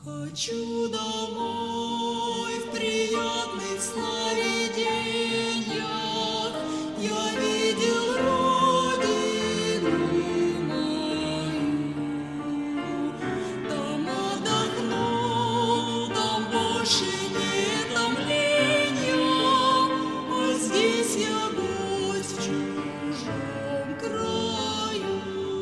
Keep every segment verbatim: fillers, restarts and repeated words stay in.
Хочу домой в приятных сновидениях. Я видел родину мою. Там отдохнул, там больше нет томления. А здесь я гость в чужом краю.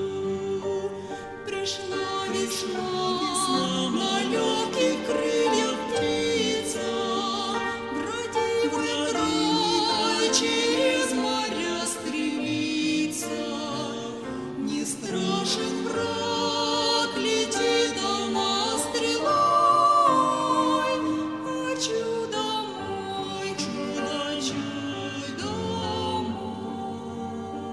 Пришла весна, на легких крыльях птица, броди в край, через моря стремится. Не страшен враг, летит она стрелой. Хочу домой, чудачой домой.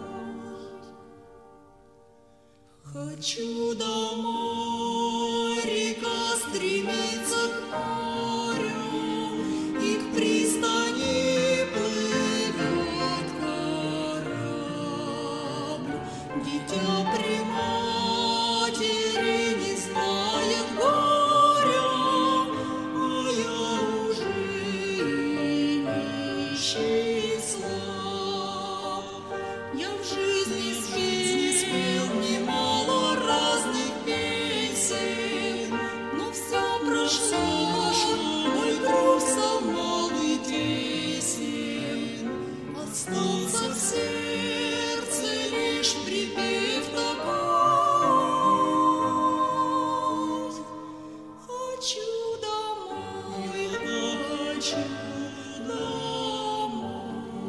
Хочу домой, река стремится к морю, и к пристани плывет корабль. Дитя при матери не знает горя, а я уже нищий и слаб. Я в жизни спел немало разных песен, но все прошло, мой круг стал малый тесен. Остался в сердце лишь припев такой. Хочу домой, хочу домой.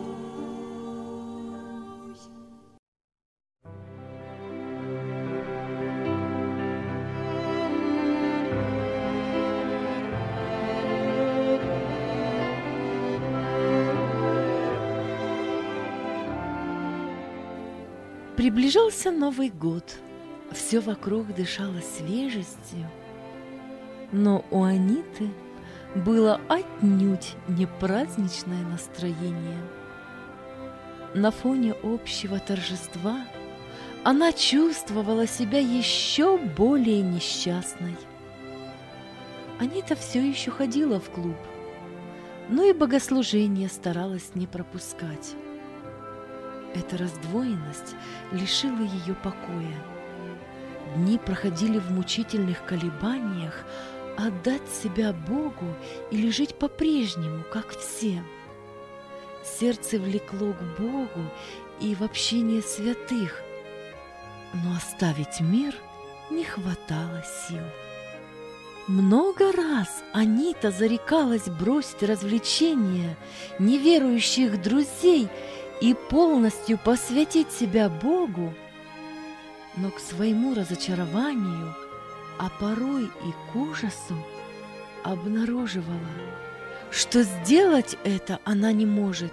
Приближался Новый год, все вокруг дышало свежестью, но у Аниты было отнюдь не праздничное настроение. На фоне общего торжества она чувствовала себя еще более несчастной. Анита все еще ходила в клуб, но и богослужение старалась не пропускать. Эта раздвоенность лишила ее покоя. Дни проходили в мучительных колебаниях отдать себя Богу или жить по-прежнему, как все. Сердце влекло к Богу и в общение святых, но оставить мир не хватало сил. Много раз Анита зарекалась бросить развлечения, неверующих друзей и полностью посвятить себя Богу, но к своему разочарованию, а порой и к ужасу, обнаруживала, что сделать это она не может.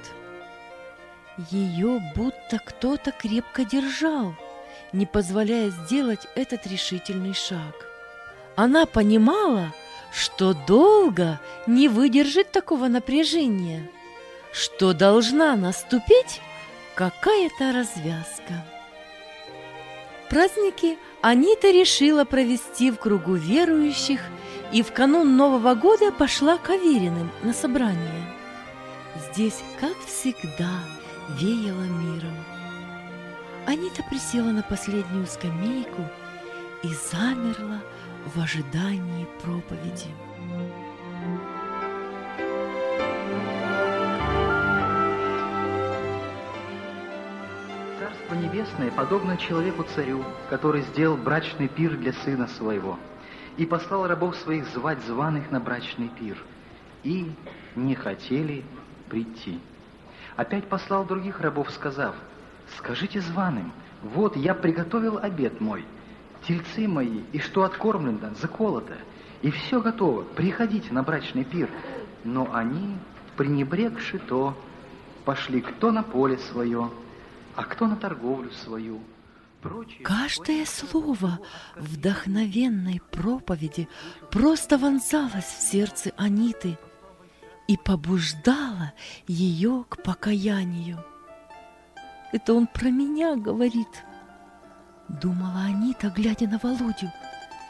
Ее будто кто-то крепко держал, не позволяя сделать этот решительный шаг. Она понимала, что долго не выдержит такого напряжения, что должна наступить какая-то развязка. Праздники Анита решила провести в кругу верующих и в канун Нового года пошла к Авериным на собрание. Здесь, как всегда, веяло миром. Анита присела на последнюю скамейку и замерла в ожидании проповеди. Царство Небесное подобно человеку-царю, который сделал брачный пир для сына своего, и послал рабов своих звать званых на брачный пир, и не хотели прийти. Опять послал других рабов, сказав: «Скажите званым, вот я приготовил обед мой, тельцы мои, и что откормлено, заколото, и все готово, приходите на брачный пир». Но они, пренебрегши то, пошли кто на поле свое, а кто на торговлю свою. Прочие... Каждое слово вдохновенной проповеди просто вонзалось в сердце Аниты и побуждало ее к покаянию. «Это он про меня говорит», — думала Анита, глядя на Володю.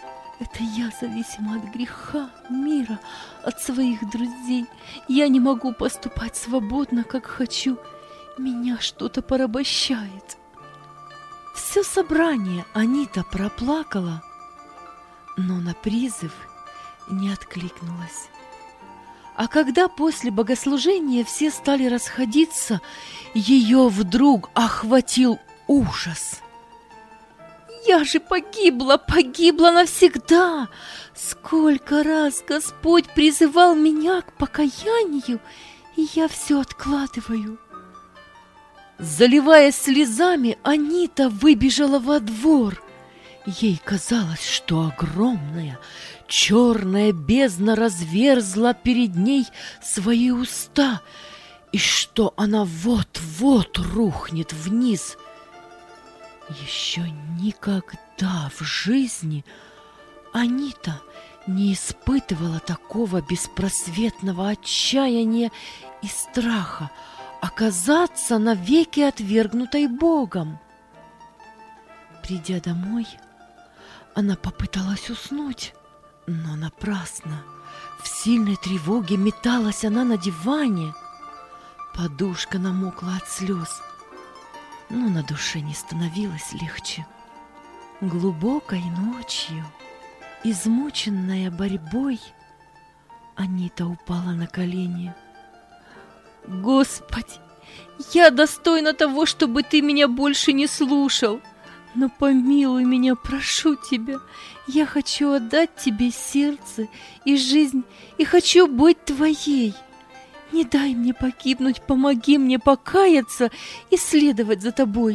Это я зависима от греха, мира, от своих друзей. Я не могу поступать свободно, как хочу. Меня что-то порабощает. Все собрание Анита проплакала, но на призыв не откликнулась. А когда после богослужения все стали расходиться, ее вдруг охватил ужас. Я же погибла, погибла навсегда! Сколько раз Господь призывал меня к покаянию, и я все откладываю. Заливаясь слезами, Анита выбежала во двор. Ей казалось, что огромная черная бездна разверзла перед ней свои уста, и что она вот-вот рухнет вниз. Еще никогда в жизни Анита не испытывала такого беспросветного отчаяния и страха оказаться навеки отвергнутой Богом. Придя домой, она попыталась уснуть, но напрасно. В сильной тревоге металась она на диване. Подушка намокла от слез, но на душе не становилось легче. Глубокой ночью, измученная борьбой, Анита упала на колени. «Господи, я достойна того, чтобы Ты меня больше не слушал. Но помилуй меня, прошу Тебя. Я хочу отдать Тебе сердце и жизнь, и хочу быть Твоей. Не дай мне погибнуть, помоги мне покаяться и следовать за Тобой».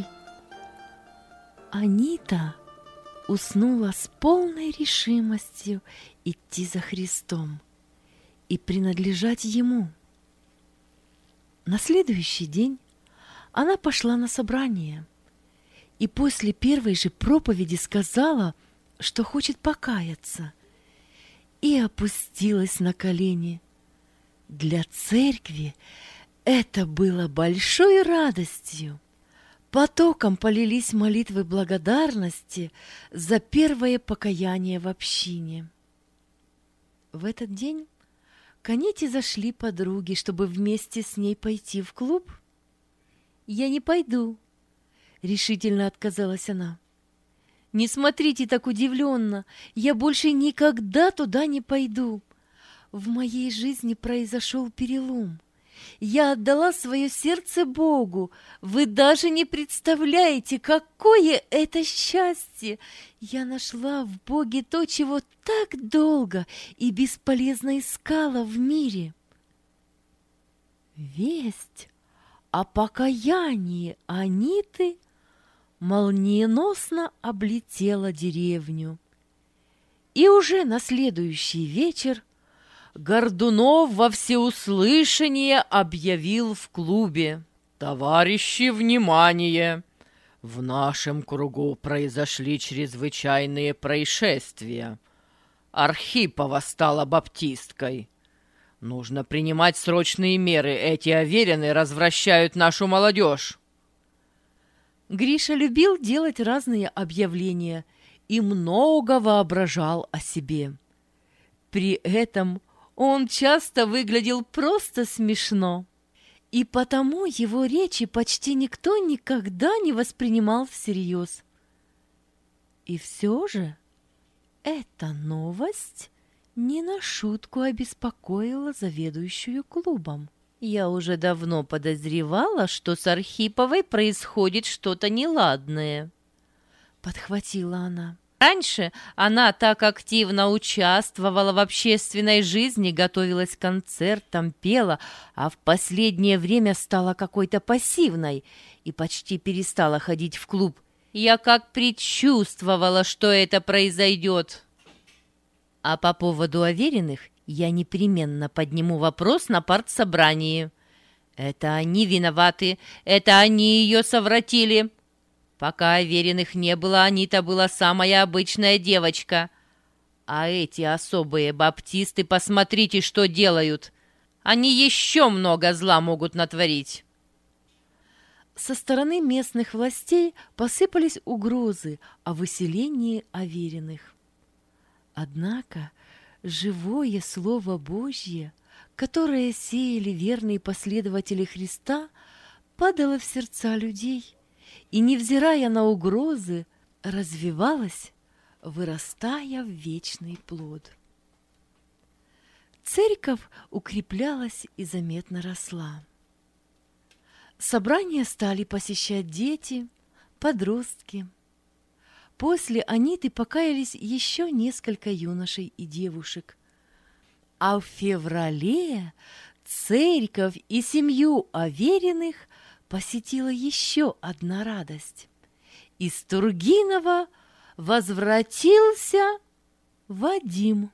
Анита уснула с полной решимостью идти за Христом и принадлежать Ему. На следующий день она пошла на собрание и после первой же проповеди сказала, что хочет покаяться, и опустилась на колени. Для церкви это было большой радостью. Потоком полились молитвы благодарности за первое покаяние в общине. В этот день к Аните зашли подруги, чтобы вместе с ней пойти в клуб. «Я не пойду», — решительно отказалась она. «Не смотрите так удивленно, я больше никогда туда не пойду. В моей жизни произошел перелом. Я отдала свое сердце Богу. Вы даже не представляете, какое это счастье! Я нашла в Боге то, чего так долго и бесполезно искала в мире». Весть о покаянии Аниты молниеносно облетела деревню. И уже на следующий вечер Гордунов во всеуслышание объявил в клубе: «Товарищи, внимание! В нашем кругу произошли чрезвычайные происшествия. Архипова стала баптисткой. Нужно принимать срочные меры. Эти аверины развращают нашу молодежь». Гриша любил делать разные объявления и много воображал о себе. При этом он часто выглядел просто смешно, и потому его речи почти никто никогда не воспринимал всерьез. И все же эта новость не на шутку обеспокоила заведующую клубом. «Я уже давно подозревала, что с Архиповой происходит что-то неладное», — подхватила она. «Раньше она так активно участвовала в общественной жизни, готовилась к концертам, пела, а в последнее время стала какой-то пассивной и почти перестала ходить в клуб. Я как предчувствовала, что это произойдет. А по поводу Авериных я непременно подниму вопрос на партсобрании. Это они виноваты, это они ее совратили. Пока Авериных не было, Анита была самая обычная девочка. А эти особые баптисты, посмотрите, что делают. Они еще много зла могут натворить». Со стороны местных властей посыпались угрозы о выселении Авериных. Однако живое Слово Божье, которое сеяли верные последователи Христа, падало в сердца людей и, невзирая на угрозы, развивалось, вырастая в вечный плод. Церковь укреплялась и заметно росла. Собрания стали посещать дети, подростки. После Аниты покаялись еще несколько юношей и девушек. А в феврале церковь и семью уверенных посетила еще одна радость. Из Тургинова возвратился Вадим.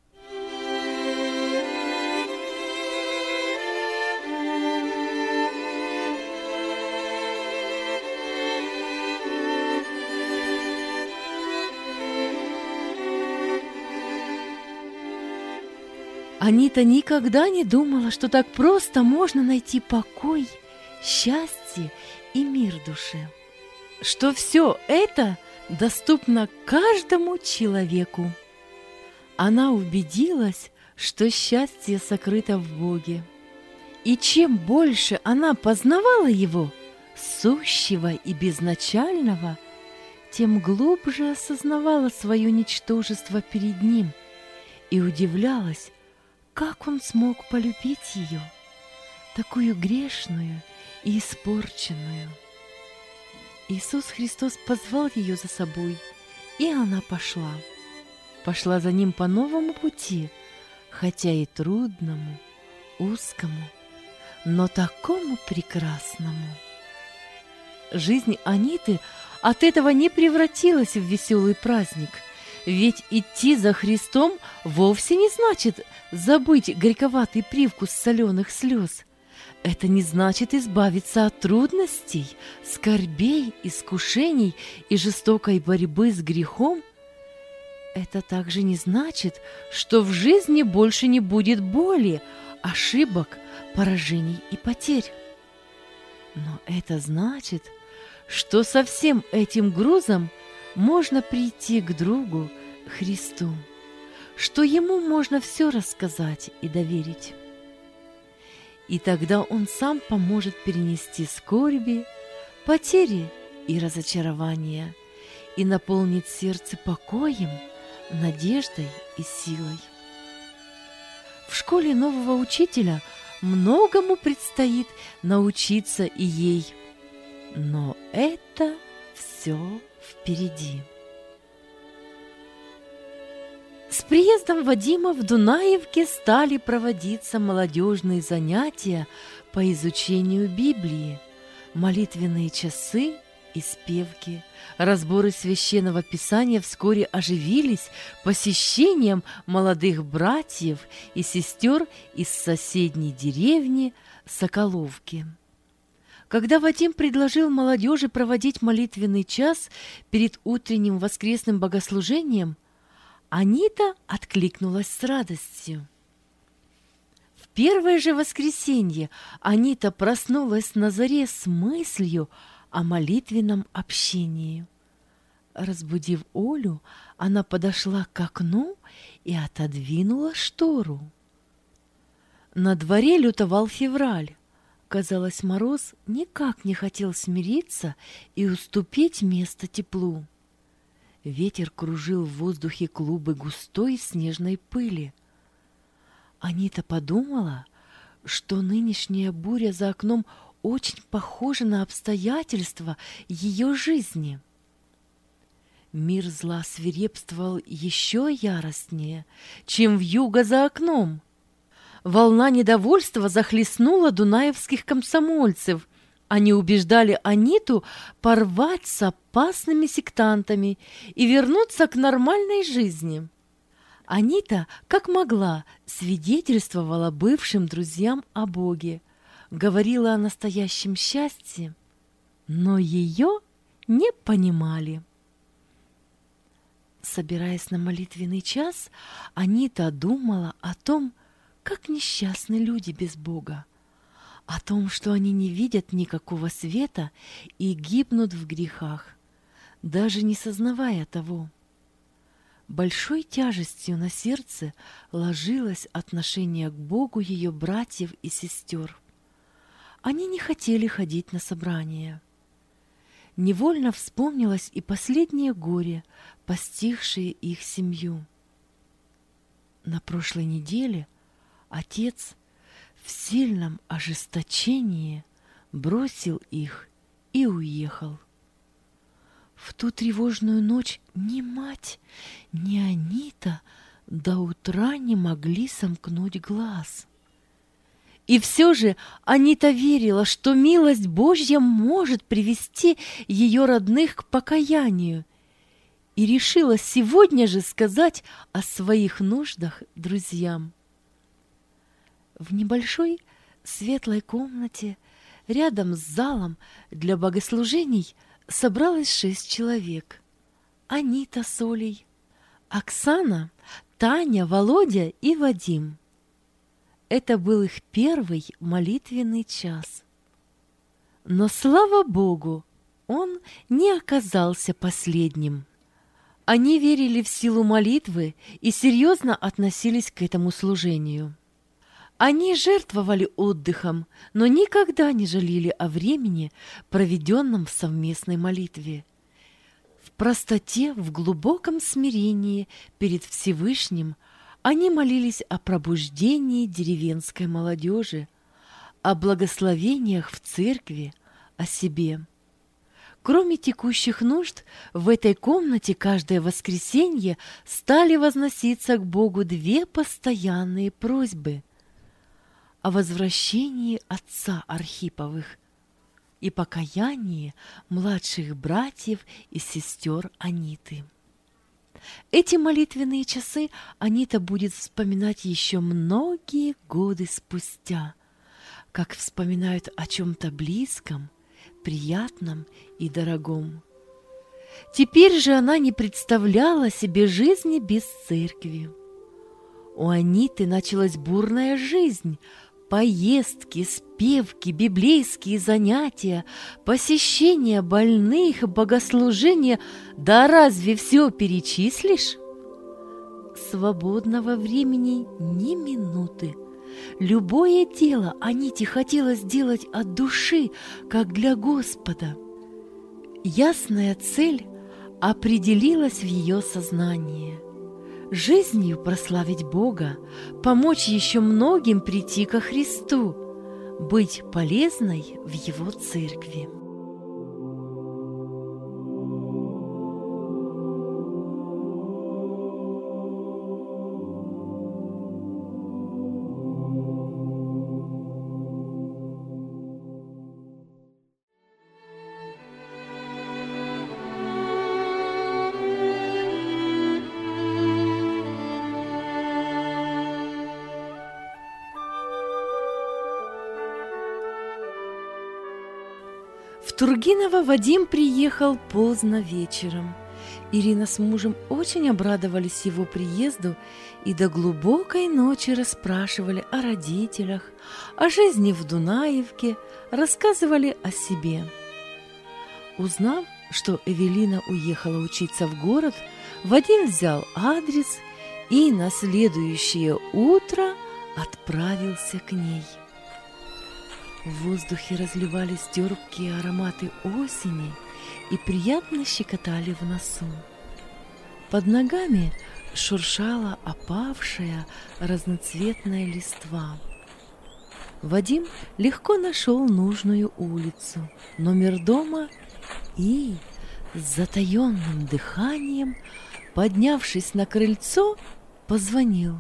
Анита никогда не думала, что так просто можно найти покой, счастье и мир в душе, что все это доступно каждому человеку. Она убедилась, что счастье сокрыто в Боге. И чем больше она познавала Его, сущего и безначального, тем глубже осознавала свое ничтожество перед Ним и удивлялась, как Он смог полюбить ее, такую грешную и испорченную. Иисус Христос позвал ее за собой, и она пошла. Пошла за Ним по новому пути, хотя и трудному, узкому, но такому прекрасному. Жизнь Аниты от этого не превратилась в веселый праздник, ведь идти за Христом вовсе не значит забыть горьковатый привкус соленых слез. Это не значит избавиться от трудностей, скорбей, искушений и жестокой борьбы с грехом. Это также не значит, что в жизни больше не будет боли, ошибок, поражений и потерь. Но это значит, что со всем этим грузом можно прийти к другу, Христу, что Ему можно все рассказать и доверить. И тогда Он сам поможет перенести скорби, потери и разочарования и наполнит сердце покоем, надеждой и силой. В школе нового учителя многому предстоит научиться и ей, но это все впереди. С приездом Вадима в Дунаевке стали проводиться молодежные занятия по изучению Библии, молитвенные часы и спевки. Разборы священного писания вскоре оживились посещением молодых братьев и сестер из соседней деревни Соколовки. Когда Вадим предложил молодежи проводить молитвенный час перед утренним воскресным богослужением, Анита откликнулась с радостью. В первое же воскресенье Анита проснулась на заре с мыслью о молитвенном общении. Разбудив Олю, она подошла к окну и отодвинула штору. На дворе лютовал февраль. Казалось, мороз никак не хотел смириться и уступить место теплу. Ветер кружил в воздухе клубы густой снежной пыли. Анита подумала, что нынешняя буря за окном очень похожа на обстоятельства ее жизни. Мир зла свирепствовал еще яростнее, чем вьюга за окном. Волна недовольства захлестнула дунаевских комсомольцев. Они убеждали Аниту порвать с опасными сектантами и вернуться к нормальной жизни. Анита, как могла, свидетельствовала бывшим друзьям о Боге, говорила о настоящем счастье, но ее не понимали. Собираясь на молитвенный час, Анита думала о том, как несчастны люди без Бога, о том, что они не видят никакого света и гибнут в грехах, даже не сознавая того. Большой тяжестью на сердце ложилось отношение к Богу ее братьев и сестер. Они не хотели ходить на собрания. Невольно вспомнилось и последнее горе, постигшее их семью. На прошлой неделе отец в сильном ожесточении бросил их и уехал. В ту тревожную ночь ни мать, ни Анита до утра не могли сомкнуть глаз. И все же Анита верила, что милость Божья может привести ее родных к покаянию, и решила сегодня же сказать о своих нуждах друзьям. В небольшой светлой комнате рядом с залом для богослужений собралось шесть человек. Анита с Олей, Оксана, Таня, Володя и Вадим. Это был их первый молитвенный час. Но, слава Богу, он не оказался последним. Они верили в силу молитвы и серьезно относились к этому служению. Они жертвовали отдыхом, но никогда не жалели о времени, проведенном в совместной молитве. В простоте, в глубоком смирении перед Всевышним они молились о пробуждении деревенской молодежи, о благословениях в церкви, о себе. Кроме текущих нужд, в этой комнате каждое воскресенье стали возноситься к Богу две постоянные просьбы о возвращении отца Архиповых и покаянии младших братьев и сестер Аниты. Эти молитвенные часы Анита будет вспоминать еще многие годы спустя, как вспоминают о чем-то близком, приятном и дорогом. Теперь же она не представляла себе жизни без церкви. У Аниты началась бурная жизнь, поездки, спевки, библейские занятия, посещение больных, богослужения. Да разве все перечислишь? Свободного времени ни минуты. Любое дело Аните хотелось сделать от души, как для Господа. Ясная цель определилась в ее сознании. Жизнью прославить Бога, помочь еще многим прийти ко Христу, быть полезной в Его церкви. В Тургиново Вадим приехал поздно вечером. Ирина с мужем очень обрадовались его приезду и до глубокой ночи расспрашивали о родителях, о жизни в Дунаевке, рассказывали о себе. Узнав, что Эвелина уехала учиться в город, Вадим взял адрес и на следующее утро отправился к ней. В воздухе разливались терпкие ароматы осени и приятно щекотали в носу. Под ногами шуршала опавшая разноцветная листва. Вадим легко нашел нужную улицу, номер дома и, с затаенным дыханием, поднявшись на крыльцо, позвонил.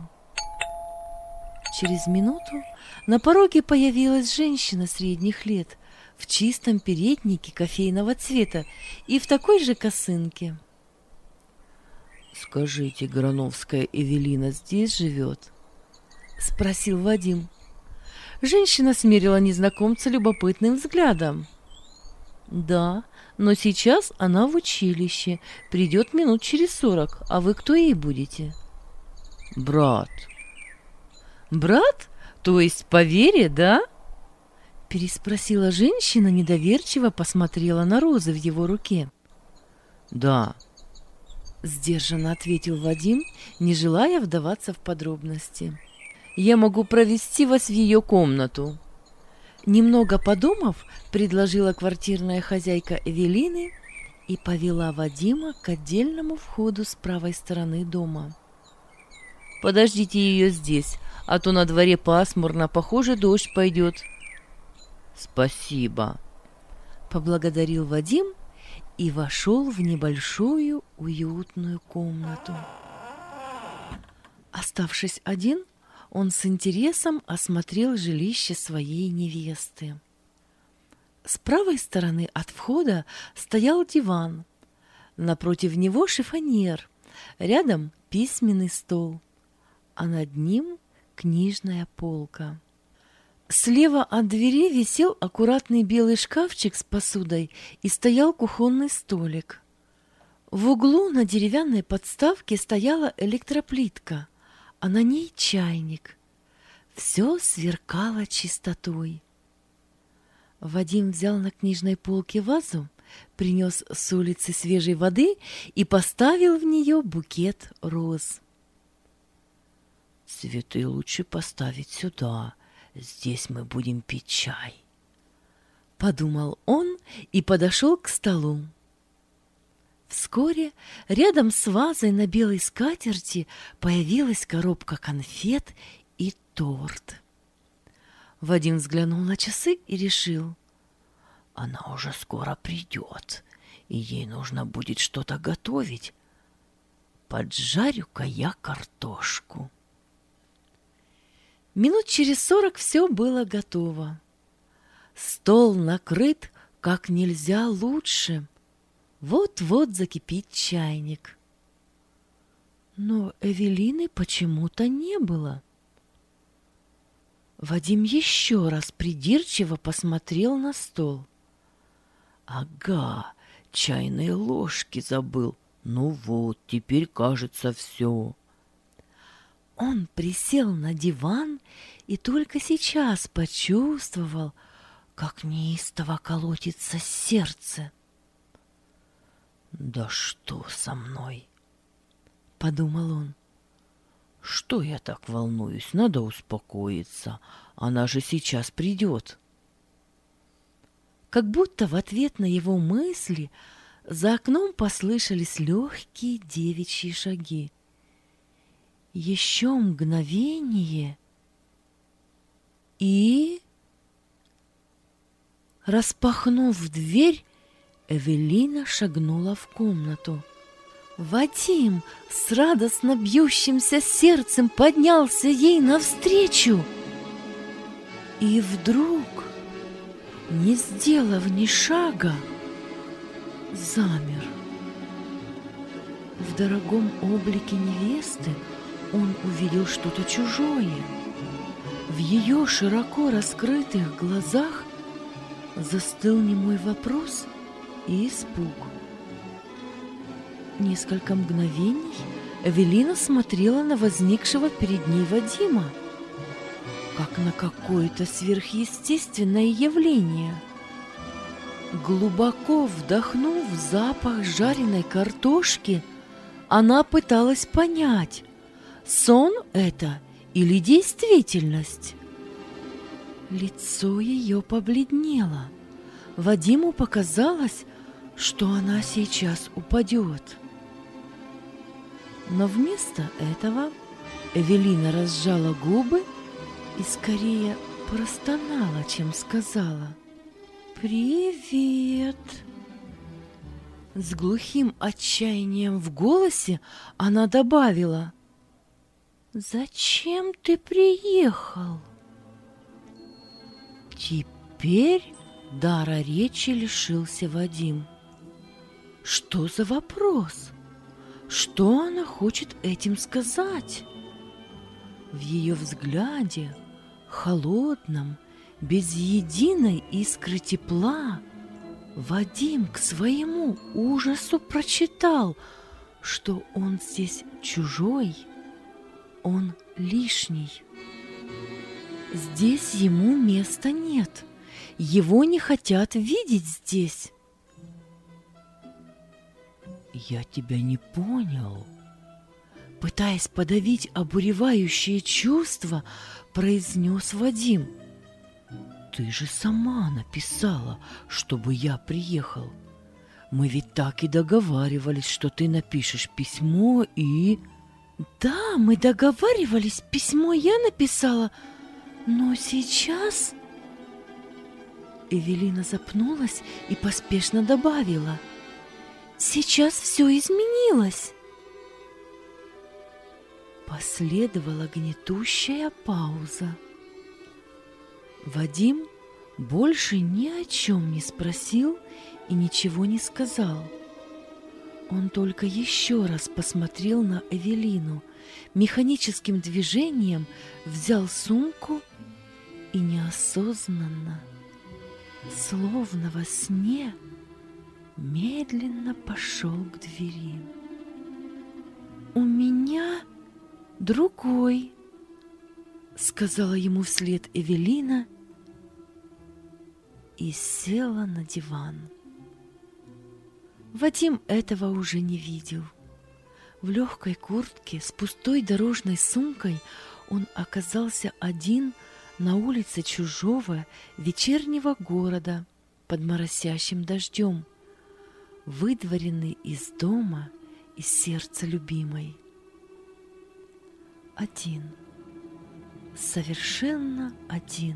Через минуту на пороге появилась женщина средних лет в чистом переднике кофейного цвета и в такой же косынке. «Скажите, Грановская Эвелина здесь живет?» — спросил Вадим. Женщина смерила незнакомца любопытным взглядом. «Да, но сейчас она в училище, придет минут через сорок, а вы кто ей будете?» «Брат». «Брат? То есть по вере, да?» Переспросила женщина, недоверчиво посмотрела на розы в его руке. «Да». Сдержанно ответил Вадим, не желая вдаваться в подробности. «Я могу провести вас в ее комнату». Немного подумав, предложила квартирная хозяйка Эвелины и повела Вадима к отдельному входу с правой стороны дома. «Подождите ее здесь, а то на дворе пасмурно, похоже, дождь пойдет». «Спасибо», — поблагодарил Вадим и вошел в небольшую уютную комнату. Оставшись один, он с интересом осмотрел жилище своей невесты. С правой стороны от входа стоял диван, напротив него шифоньер, рядом письменный стол, а над ним книжная полка. Слева от двери висел аккуратный белый шкафчик с посудой и стоял кухонный столик. В углу на деревянной подставке стояла электроплитка, а на ней чайник. Все сверкало чистотой. Вадим взял на книжной полке вазу, принес с улицы свежей воды и поставил в нее букет роз. «Цветы лучше поставить сюда, здесь мы будем пить чай», — подумал он и подошел к столу. Вскоре рядом с вазой на белой скатерти появилась коробка конфет и торт. Вадим взглянул на часы и решил: она уже скоро придет, и ей нужно будет что-то готовить. Поджарю-ка я картошку. Минут через сорок все было готово. Стол накрыт как нельзя лучше. Вот-вот закипит чайник. Но Эвелины почему-то не было. Вадим еще раз придирчиво посмотрел на стол. Ага, чайные ложки забыл. Ну вот, теперь, кажется, все. Он присел на диван и только сейчас почувствовал, как неистово колотится сердце. «Да что со мной?» — подумал он. «Что я так волнуюсь? Надо успокоиться. Она же сейчас придет». Как будто в ответ на его мысли за окном послышались легкие девичьи шаги. Еще мгновение, и, распахнув дверь, Эвелина шагнула в комнату. Вадим с радостно бьющимся сердцем поднялся ей навстречу. И вдруг, не сделав ни шага, замер. В дорогом облике невесты он увидел что-то чужое. В ее широко раскрытых глазах застыл немой вопрос и испуг. Несколько мгновений Эвелина смотрела на возникшего перед ней Вадима, как на какое-то сверхъестественное явление. Глубоко вдохнув запах жареной картошки, она пыталась понять, сон это или действительность. Лицо ее побледнело. Вадиму показалось, что она сейчас упадет. Но вместо этого Эвелина разжала губы и скорее простонала, чем сказала: «Привет!» С глухим отчаянием в голосе она добавила: «Зачем ты приехал?» Теперь дара речи лишился Вадим. Что за вопрос? Что она хочет этим сказать? В ее взгляде, холодном, без единой искры тепла, Вадим к своему ужасу прочитал, что он здесь чужой, он лишний. Здесь ему места нет, его не хотят видеть здесь. Я тебя не понял. Пытаясь подавить обуревающее чувство, произнес Вадим. Ты же сама написала, чтобы я приехал. Мы ведь так и договаривались, что ты напишешь письмо и... Да, мы договаривались, письмо я написала, но сейчас... Эвелина запнулась и поспешно добавила. Сейчас все изменилось. Последовала гнетущая пауза. Вадим больше ни о чем не спросил и ничего не сказал. Он только еще раз посмотрел на Эвелину, механическим движением взял сумку и неосознанно, словно во сне, медленно пошел к двери. «У меня другой», — сказала ему вслед Эвелина и села на диван. Вадим этого уже не видел. В легкой куртке с пустой дорожной сумкой он оказался один на улице чужого вечернего города под моросящим дождем, выдворенный из дома, из сердца любимой. Один, совершенно один.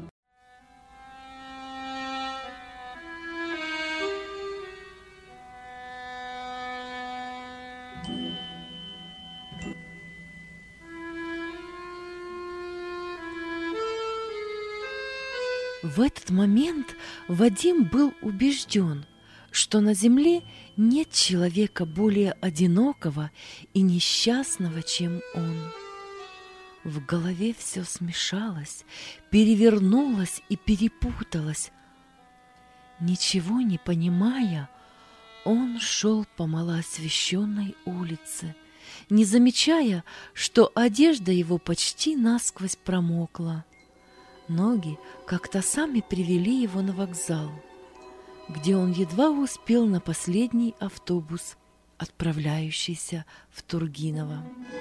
В этот момент Вадим был убежден, что на земле нет человека более одинокого и несчастного, чем он. В голове все смешалось, перевернулось и перепуталось. Ничего не понимая, он шел по малоосвещенной улице, не замечая, что одежда его почти насквозь промокла. Ноги как-то сами привели его на вокзал, где он едва успел на последний автобус, отправляющийся в Тургиново.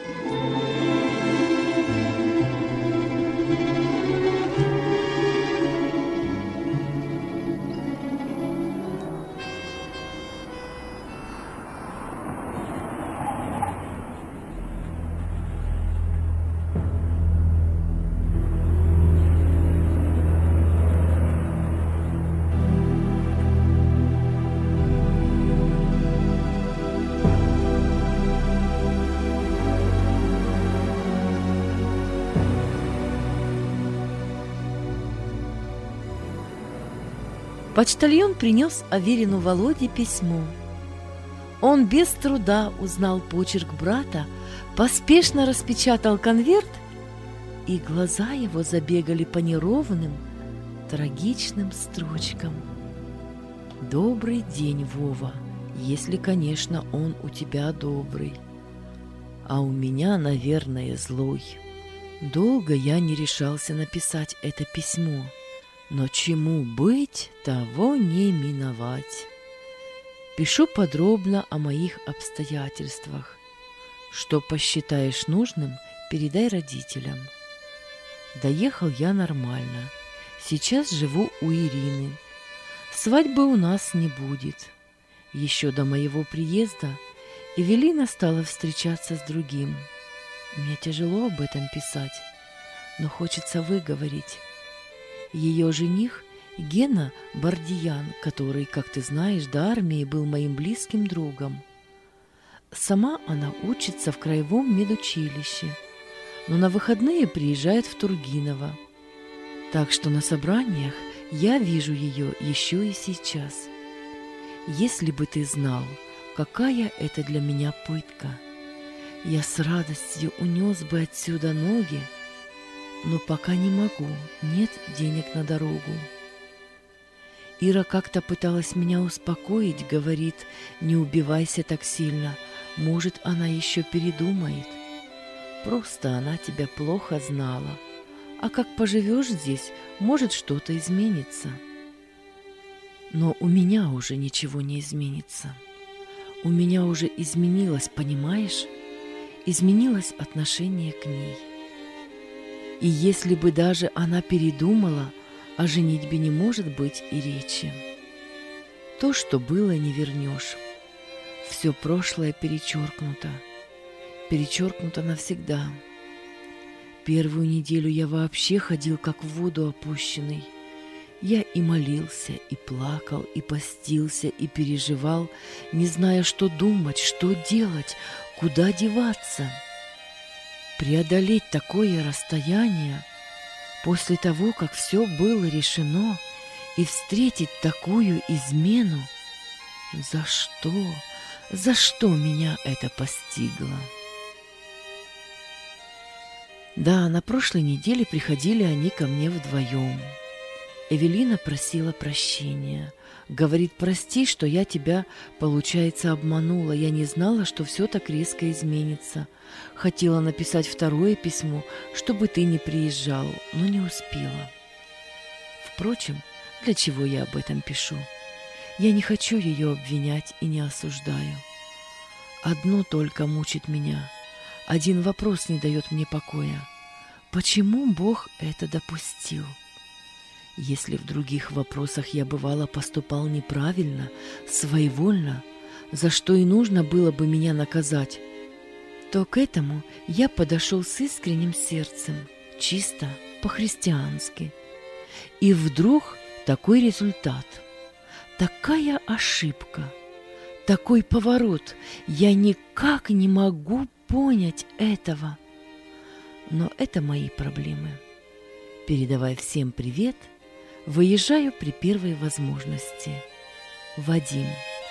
Почтальон принес Аверину Володе письмо. Он без труда узнал почерк брата, поспешно распечатал конверт, и глаза его забегали по неровным, трагичным строчкам. «Добрый день, Вова, если, конечно, он у тебя добрый, а у меня, наверное, злой. Долго я не решался написать это письмо. Но чему быть, того не миновать. Пишу подробно о моих обстоятельствах. Что посчитаешь нужным, передай родителям. Доехал я нормально. Сейчас живу у Ирины. Свадьбы у нас не будет. Еще до моего приезда Эвелина стала встречаться с другим. Мне тяжело об этом писать, но хочется выговорить. Ее жених Гена Бардиян, который, как ты знаешь, до армии был моим близким другом. Сама она учится в краевом медучилище, но на выходные приезжает в Тургиново. Так что на собраниях я вижу ее еще и сейчас. Если бы ты знал, какая это для меня пытка. Я с радостью унес бы отсюда ноги, но пока не могу, нет денег на дорогу. Ира как-то пыталась меня успокоить, говорит, не убивайся так сильно, может, она еще передумает. Просто она тебя плохо знала, а как поживешь здесь, может, что-то изменится. Но у меня уже ничего не изменится. У меня уже изменилось, понимаешь? Изменилось отношение к ней. И если бы даже она передумала, о женитьбе не может быть и речи. То, что было, не вернешь. Все прошлое перечеркнуто. Перечеркнуто навсегда. Первую неделю я вообще ходил как в воду опущенный. Я и молился, и плакал, и постился, и переживал, не зная, что думать, что делать, куда деваться. Преодолеть такое расстояние после того, как все было решено, и встретить такую измену, за что, за что меня это постигло? Да, на прошлой неделе приходили они ко мне вдвоем. Эвелина просила прощения. Говорит, прости, что я тебя, получается, обманула. Я не знала, что все так резко изменится. Хотела написать второе письмо, чтобы ты не приезжал, но не успела. Впрочем, для чего я об этом пишу? Я не хочу ее обвинять и не осуждаю. Одно только мучит меня. Один вопрос не дает мне покоя. Почему Бог это допустил? Если в других вопросах я, бывало, поступал неправильно, своевольно, за что и нужно было бы меня наказать, то к этому я подошел с искренним сердцем, чисто, по-христиански. И вдруг такой результат, такая ошибка, такой поворот, я никак не могу понять этого. Но это мои проблемы. Передавай всем привет. Выезжаю при первой возможности. Вадим.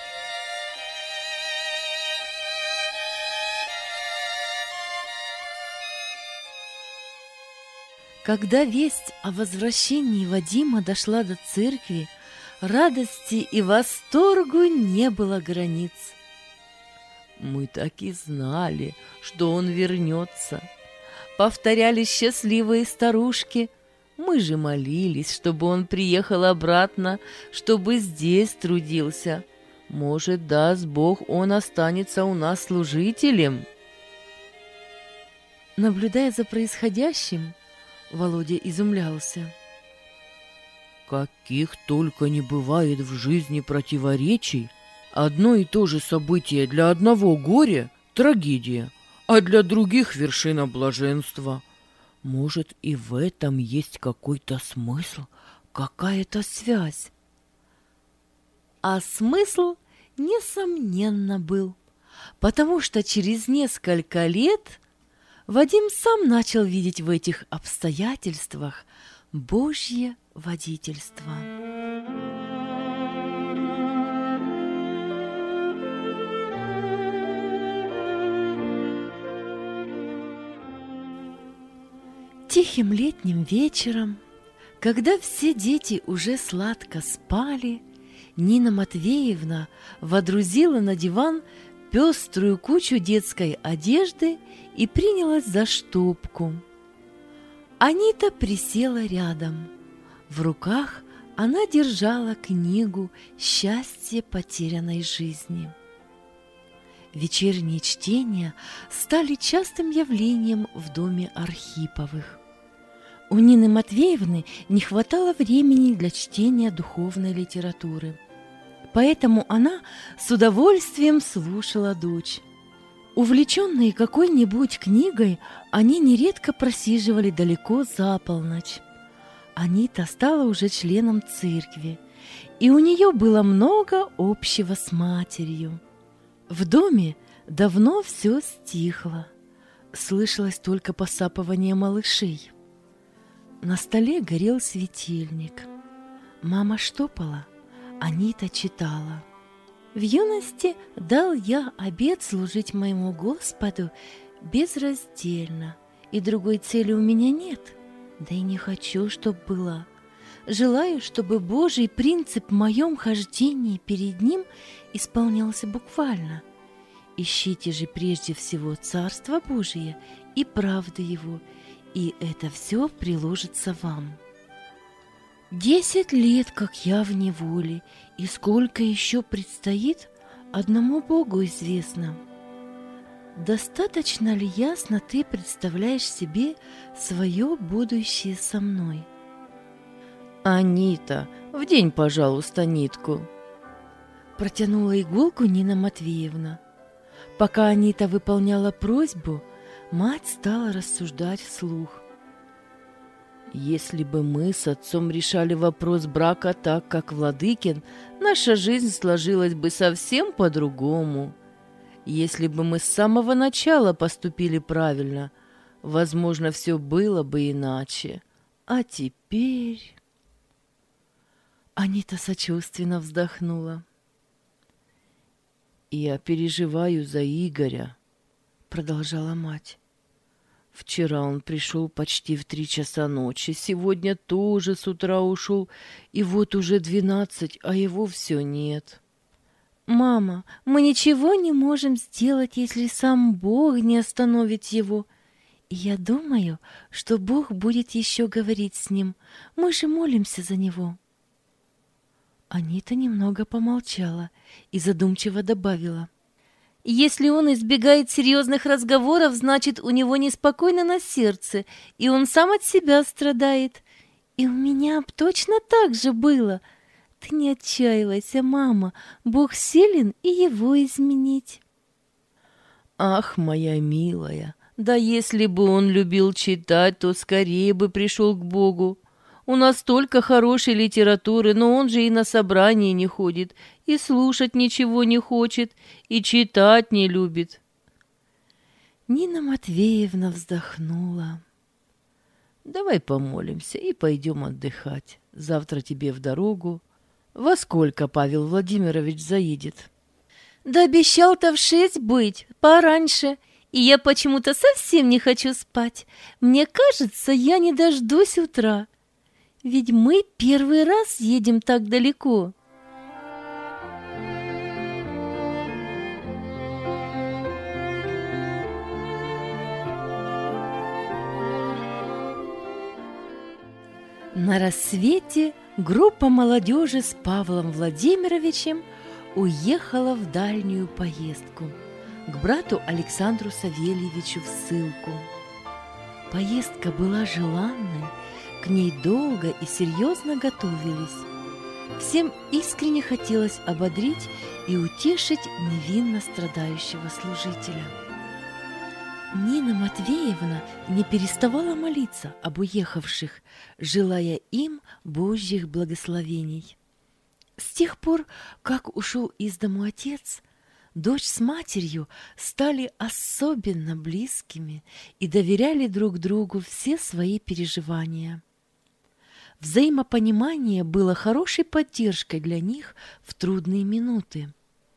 Когда весть о возвращении Вадима дошла до церкви, радости и восторгу не было границ. Мы так и знали, что он вернется. Повторяли счастливые старушки. Мы же молились, чтобы он приехал обратно, чтобы здесь трудился. Может, даст Бог, он останется у нас служителем. Наблюдая за происходящим, Володя изумлялся. Каких только не бывает в жизни противоречий. Одно и то же событие для одного горя – трагедия, а для других – вершина блаженства. Может, и в этом есть какой-то смысл, какая-то связь. А смысл, несомненно, был, потому что через несколько лет Вадим сам начал видеть в этих обстоятельствах Божье водительство. Тихим летним вечером, когда все дети уже сладко спали, Нина Матвеевна водрузила на диван пеструю кучу детской одежды и принялась за штопку. Анита присела рядом. В руках она держала книгу «Счастье потерянной жизни». Вечерние чтения стали частым явлением в доме Архиповых. У Нины Матвеевны не хватало времени для чтения духовной литературы, поэтому она с удовольствием слушала дочь. Увлеченные какой-нибудь книгой, они нередко просиживали далеко за полночь. Анита стала уже членом церкви, и у нее было много общего с матерью. В доме давно все стихло, слышалось только посапывание малышей. На столе горел светильник. Мама штопала, Анита читала. В юности дал я обет служить моему Господу безраздельно, и другой цели у меня нет, да и не хочу, чтоб была. Желаю, чтобы Божий принцип в моем хождении перед Ним исполнялся буквально. Ищите же прежде всего Царство Божие и правды Его, и это все приложится вам. Десять лет, как я в неволе, и сколько еще предстоит, одному Богу известно. Достаточно ли ясно ты представляешь себе свое будущее со мной? Анита, вдень, пожалуйста, нитку. Протянула иголку Нина Матвеевна. Пока Анита выполняла просьбу, мать стала рассуждать вслух. Если бы мы с отцом решали вопрос брака так, как Владыкин, наша жизнь сложилась бы совсем по-другому. Если бы мы с самого начала поступили правильно, возможно, все было бы иначе. А теперь... Анита сочувственно вздохнула. «Я переживаю за Игоря», — продолжала мать. «Вчера он пришел почти в три часа ночи, сегодня тоже с утра ушел, и вот уже двенадцать, а его все нет». «Мама, мы ничего не можем сделать, если сам Бог не остановит его. И я думаю, что Бог будет еще говорить с ним. Мы же молимся за него». Анита немного помолчала и задумчиво добавила. «Если он избегает серьезных разговоров, значит, у него неспокойно на сердце, и он сам от себя страдает. И у меня точно так же было. Ты не отчаивайся, мама, Бог силен и его изменить». «Ах, моя милая, да если бы он любил читать, то скорее бы пришел к Богу. У нас столько хорошей литературы, но он же и на собрание не ходит, и слушать ничего не хочет, и читать не любит». Нина Матвеевна вздохнула. «Давай помолимся и пойдем отдыхать. Завтра тебе в дорогу. Во сколько Павел Владимирович заедет?» «Да обещал-то в шесть быть, пораньше, и я почему-то совсем не хочу спать. Мне кажется, я не дождусь утра. Ведь мы первый раз едем так далеко». На рассвете группа молодежи с Павлом Владимировичем уехала в дальнюю поездку к брату Александру Савельевичу в ссылку. Поездка была желанной, к ней долго и серьезно готовились. Всем искренне хотелось ободрить и утешить невинно страдающего служителя. Нина Матвеевна не переставала молиться об уехавших, желая им Божьих благословений. С тех пор, как ушел из дому отец, дочь с матерью стали особенно близкими и доверяли друг другу все свои переживания. Взаимопонимание было хорошей поддержкой для них в трудные минуты.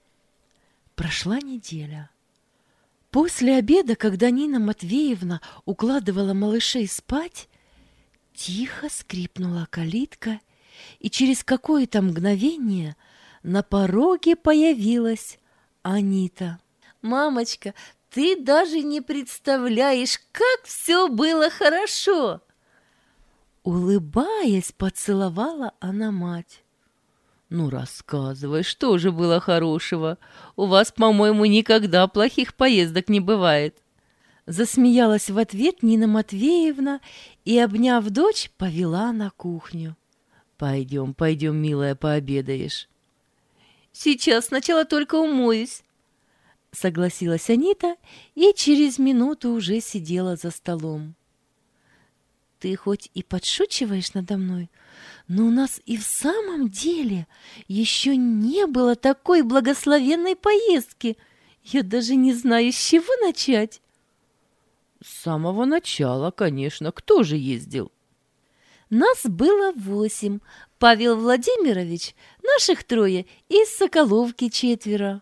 Прошла неделя. После обеда, когда Нина Матвеевна укладывала малышей спать, тихо скрипнула калитка, и через какое-то мгновение на пороге появилась Анита. «Мамочка, ты даже не представляешь, как все было хорошо!» Улыбаясь, поцеловала она мать. «Ну, рассказывай, что же было хорошего? У вас, по-моему, никогда плохих поездок не бывает». Засмеялась в ответ Нина Матвеевна и, обняв дочь, повела на кухню. «Пойдем, пойдем, милая, пообедаешь». «Сейчас сначала только умоюсь», — согласилась Анита и через минуту уже сидела за столом. «Ты хоть и подшучиваешь надо мной, но у нас и в самом деле еще не было такой благословенной поездки. Я даже не знаю, с чего начать». «С самого начала, конечно. Кто же ездил?» «Нас было восемь. Павел Владимирович, наших трое, и из Соколовки четверо».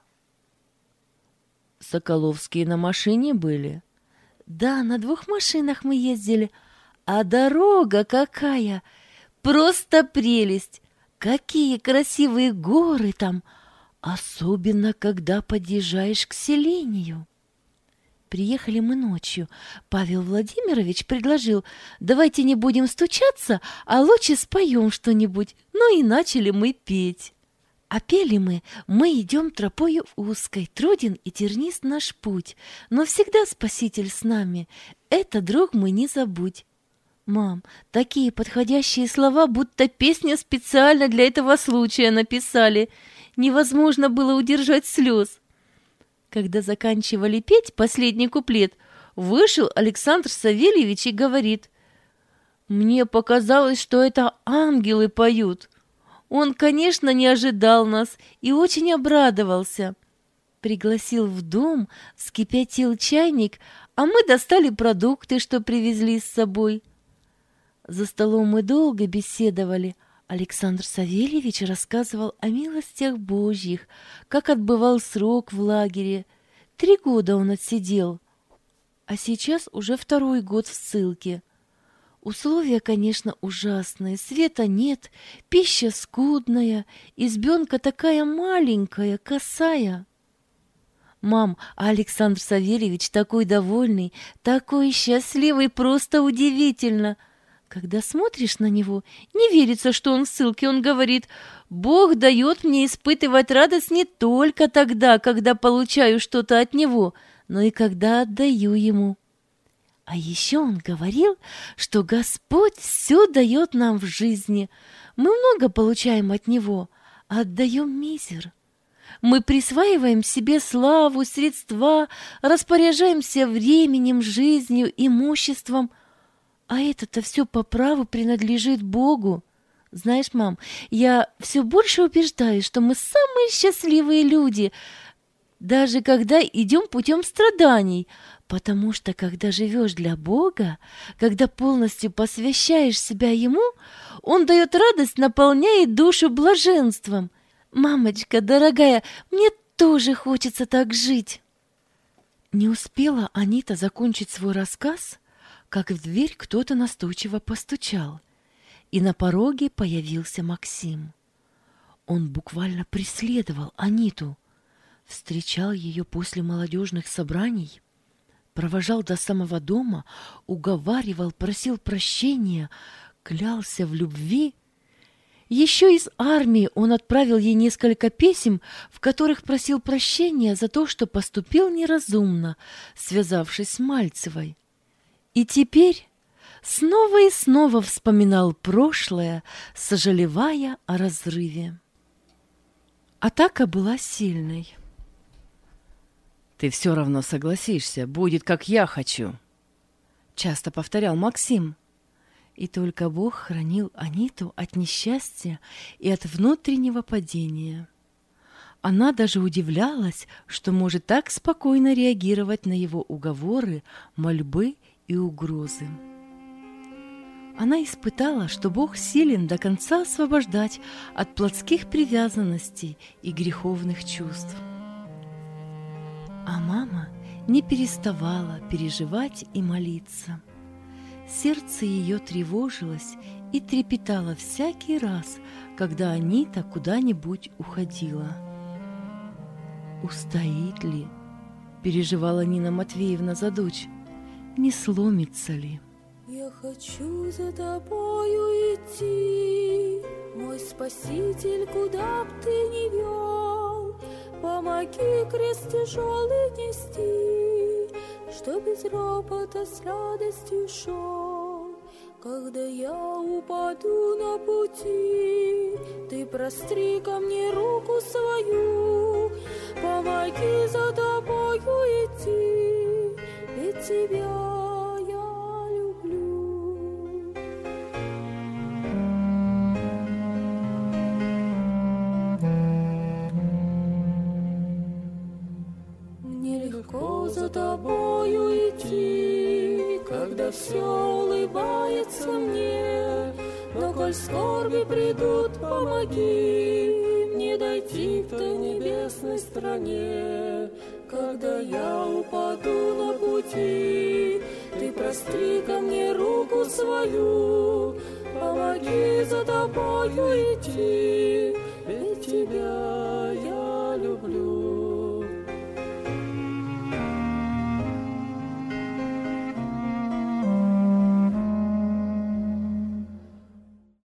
«Соколовские на машине были?» «Да, на двух машинах мы ездили. А дорога какая! Просто прелесть! Какие красивые горы там! Особенно, когда подъезжаешь к селению!» Приехали мы ночью. Павел Владимирович предложил: «Давайте не будем стучаться, а лучше споем что-нибудь». Ну и начали мы петь. А пели мы: «Мы идем тропою узкой, труден и тернист наш путь, но всегда Спаситель с нами, это, друг мой, не забудь». Мам, такие подходящие слова, будто песню специально для этого случая написали. Невозможно было удержать слез. Когда заканчивали петь последний куплет, вышел Александр Савельевич и говорит: «Мне показалось, что это ангелы поют». Он, конечно, не ожидал нас и очень обрадовался. Пригласил в дом, вскипятил чайник, а мы достали продукты, что привезли с собой. За столом мы долго беседовали. Александр Савельевич рассказывал о милостях Божьих, как отбывал срок в лагере. Три года он отсидел, а сейчас уже второй год в ссылке. Условия, конечно, ужасные, света нет, пища скудная, избенка такая маленькая, косая. Мам, а Александр Савельевич такой довольный, такой счастливый, просто удивительно. Когда смотришь на него, не верится, что он в ссылке. Он говорит: «Бог дает мне испытывать радость не только тогда, когда получаю что-то от Него, но и когда отдаю Ему». А еще он говорил, что Господь все дает нам в жизни. Мы много получаем от Него, а отдаем мизер. Мы присваиваем себе славу, средства, распоряжаемся временем, жизнью, имуществом. А это-то все по праву принадлежит Богу. Знаешь, мам, я все больше убеждаюсь, что мы самые счастливые люди, даже когда идем путем страданий, потому что, когда живешь для Бога, когда полностью посвящаешь себя Ему, Он дает радость, наполняет душу блаженством. Мамочка, дорогая, мне тоже хочется так жить. Не успела Анита закончить свой рассказ, как в дверь кто-то настойчиво постучал, и на пороге появился Максим. Он буквально преследовал Аниту, встречал ее после молодежных собраний, провожал до самого дома, уговаривал, просил прощения, клялся в любви. Еще из армии он отправил ей несколько писем, в которых просил прощения за то, что поступил неразумно, связавшись с Мальцевой. И теперь снова и снова вспоминал прошлое, сожалевая о разрыве. Атака была сильной. «Ты все равно согласишься, будет, как я хочу», — часто повторял Максим. И только Бог хранил Аниту от несчастья и от внутреннего падения. Она даже удивлялась, что может так спокойно реагировать на его уговоры, мольбы и угрозы. Она испытала, что Бог силен до конца освобождать от плотских привязанностей и греховных чувств. А мама не переставала переживать и молиться. Сердце ее тревожилось и трепетало всякий раз, когда Анита куда-нибудь уходила. «Устоит ли?» – переживала Нина Матвеевна за дочь. «Не сломится ли?» Я хочу за тобою идти, мой Спаситель, куда б ты ни вел. Помоги крест тяжелый нести, что без ропота с радостью шел. Когда я упаду на пути, ты простри ко мне руку свою. Помоги за тобою идти, ведь тебя за тобою идти, когда все улыбается мне. Но коль скорби придут, помоги мне дойти к той небесной стране. Когда я упаду на пути, ты простри ко мне руку свою. Помоги за тобою идти,